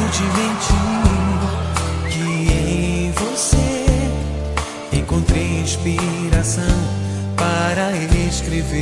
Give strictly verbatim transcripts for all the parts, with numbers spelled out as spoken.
te mentir que em você encontrei inspiração para escrever.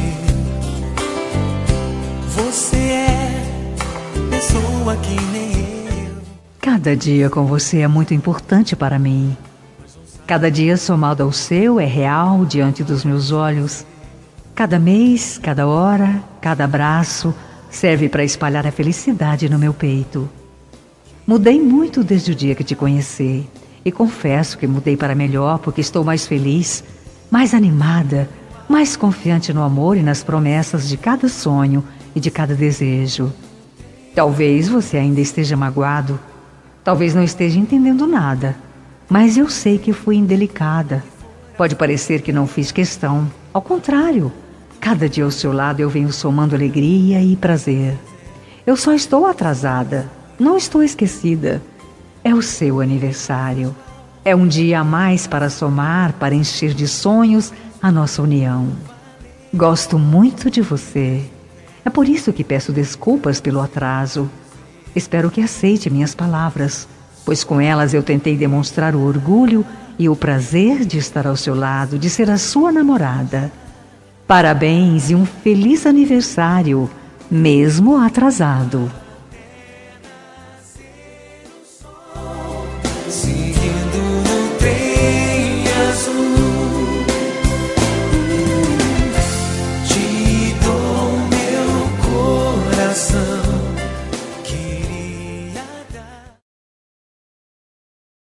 Você é pessoa que nem eu. Cada dia com você é muito importante para mim. Cada dia somado ao seu é real diante dos meus olhos. Cada mês, cada hora, cada abraço serve para espalhar a felicidade no meu peito. Mudei muito desde o dia que te conheci e confesso que mudei para melhor porque estou mais feliz, mais animada, mais confiante no amor e nas promessas de cada sonho e de cada desejo. Talvez você ainda esteja magoado, talvez não esteja entendendo nada, mas eu sei que fui indelicada. Pode parecer que não fiz questão, ao contrário. Cada dia ao seu lado eu venho somando alegria e prazer. Eu só estou atrasada, não estou esquecida. É o seu aniversário. É um dia a mais para somar, para encher de sonhos a nossa união. Gosto muito de você. É por isso que peço desculpas pelo atraso. Espero que aceite minhas palavras, pois com elas eu tentei demonstrar o orgulho e o prazer de estar ao seu lado, de ser a sua namorada. Parabéns e um feliz aniversário, mesmo atrasado.